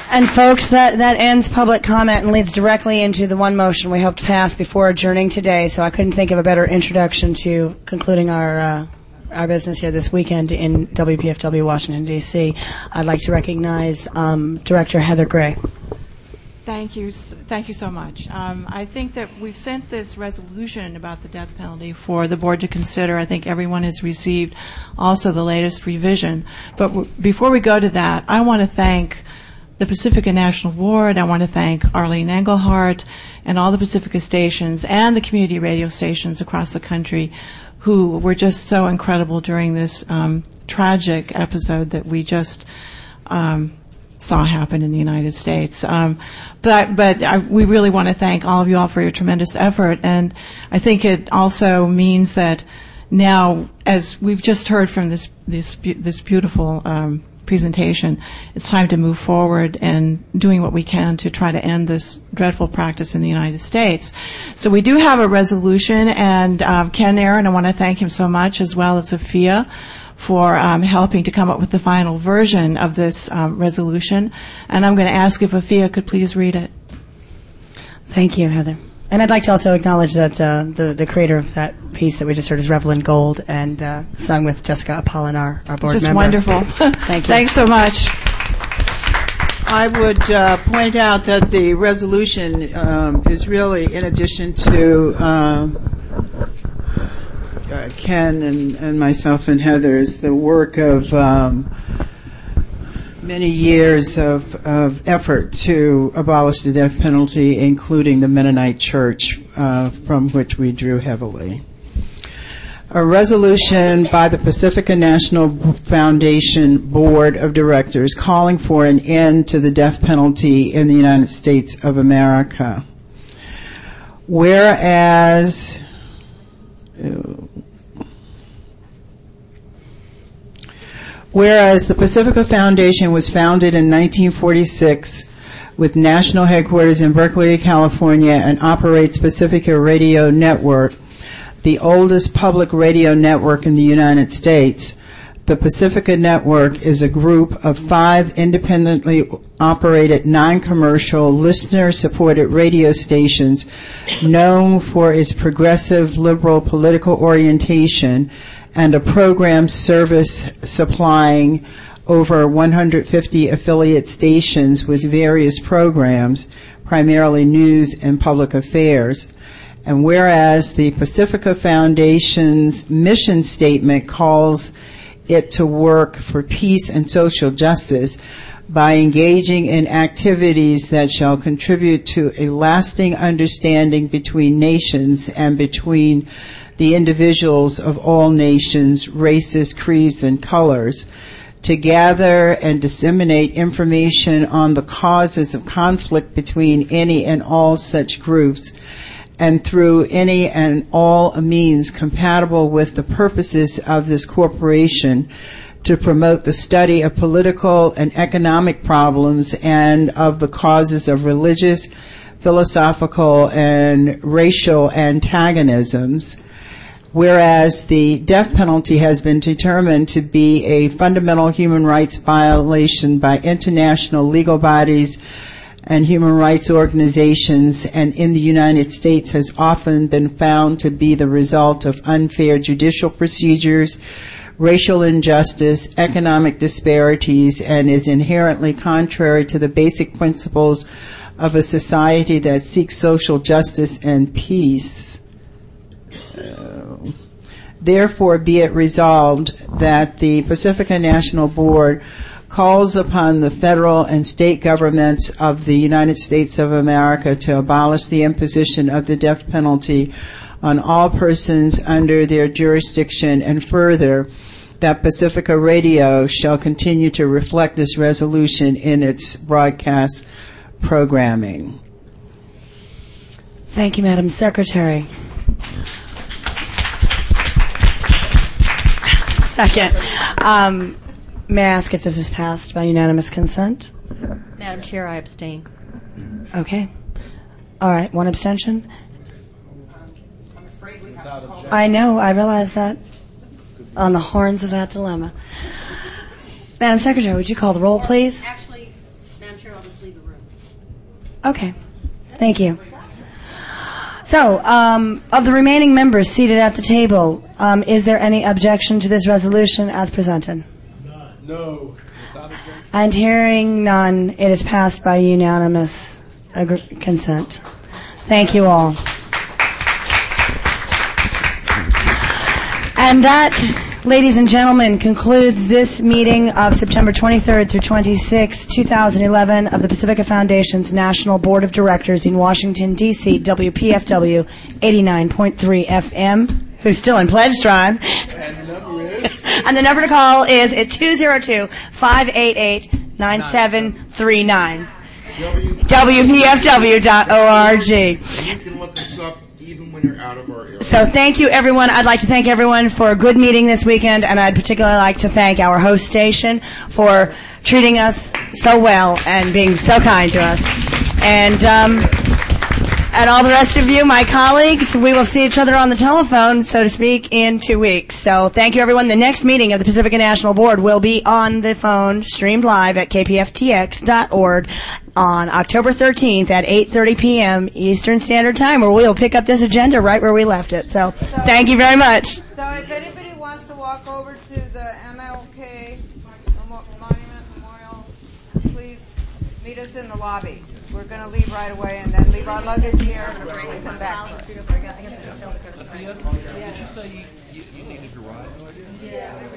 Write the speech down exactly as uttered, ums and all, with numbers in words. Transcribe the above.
And folks, that, that ends public comment and leads directly into the one motion we hope to pass before adjourning today. So I couldn't think of a better introduction to concluding our uh, our business here this weekend in W P F W, Washington, D C I'd like to recognize um, Director Heather Gray. Thank you. Thank you so much. Um, I think that we've sent this resolution about the death penalty for the board to consider. I think everyone has received also the latest revision. But w- before we go to that, I want to thank the Pacifica National Board. I want to thank Arlene Engelhardt and all the Pacifica stations and the community radio stations across the country who were just so incredible during this um, tragic episode that we just um, saw happen in the United States. Um, but but I, we really want to thank all of you all for your tremendous effort. And I think it also means that now, as we've just heard from this this this beautiful um, presentation, it's time to move forward and doing what we can to try to end this dreadful practice in the United States. So we do have a resolution, and um, Ken Aaron, I want to thank him so much, as well as Sophia, for um, helping to come up with the final version of this um, resolution. And I'm going to ask if Sophia could please read it. Thank you, Heather. And I'd like to also acknowledge that uh, the, the creator of that piece that we just heard is Revelyn Gold, and uh, sung with Jessica Apolinar, our board Just member. Just wonderful. Thank you. Thanks so much. I would uh, point out that the resolution um, is really, in addition to um, uh, Ken and, and myself and Heather, is the work of um, many years of, of effort to abolish the death penalty, including the Mennonite Church, uh, from which we drew heavily. A resolution by the Pacifica National Foundation Board of Directors calling for an end to the death penalty in the United States of America. Whereas Whereas the Pacifica Foundation was founded in nineteen forty-six with national headquarters in Berkeley, California, and operates Pacifica Radio Network, the oldest public radio network in the United States. The Pacifica Network is a group of five independently operated, non-commercial, listener-supported radio stations known for its progressive liberal political orientation and a program service supplying over one hundred fifty affiliate stations with various programs, primarily news and public affairs. And whereas the Pacifica Foundation's mission statement calls it to work for peace and social justice by engaging in activities that shall contribute to a lasting understanding between nations and between the individuals of all nations, races, creeds, and colors, to gather and disseminate information on the causes of conflict between any and all such groups, and through any and all means compatible with the purposes of this corporation, to promote the study of political and economic problems and of the causes of religious, philosophical, and racial antagonisms. Whereas the death penalty has been determined to be a fundamental human rights violation by international legal bodies and human rights organizations, and in the United States has often been found to be the result of unfair judicial procedures, racial injustice, economic disparities, and is inherently contrary to the basic principles of a society that seeks social justice and peace. Therefore, be it resolved that the Pacifica National Board calls upon the federal and state governments of the United States of America to abolish the imposition of the death penalty on all persons under their jurisdiction, and further, that Pacifica Radio shall continue to reflect this resolution in its broadcast programming. Thank you, Madam Secretary. Second. Um, may I ask if this is passed by unanimous consent? Madam Chair, I abstain. Okay. All right, one abstention. I know, I realize that. On the horns of that dilemma. Madam Secretary, would you call the roll, please? Actually, Madam Chair, Chair, I'll just leave the room. Okay. Thank you. So, um, of the remaining members seated at the table, um, is there any objection to this resolution as presented? None. No. Without objection. And hearing none, it is passed by unanimous agr- consent. Thank you all. And that, ladies and gentlemen, concludes this meeting of September twenty-third through twenty-sixth, two thousand eleven of the Pacifica Foundation's National Board of Directors in Washington, D C, W P F W eighty-nine point three F M, who's still in pledge drive. And the number is? And the number to call is at two oh two, five eight eight, nine seven three nine. W P F W dot org. You can look us up even when you're out of our area. So thank you, everyone. I'd like to thank everyone for a good meeting this weekend, and I'd particularly like to thank our host station for treating us so well and being so kind to us. And um, and all the rest of you, my colleagues, we will see each other on the telephone, so to speak, in two weeks. So thank you, everyone. The next meeting of the Pacifica National Board will be on the phone, streamed live at K P F T X dot org on October thirteenth at eight thirty p.m. Eastern Standard Time, where we will pick up this agenda right where we left it. So, so thank you very much. So if anybody wants to walk over to the M L K Monument Memorial, please meet us in the lobby. We're going to leave right away and then leave our luggage here and come back. Did you say you, you, you needed to ride?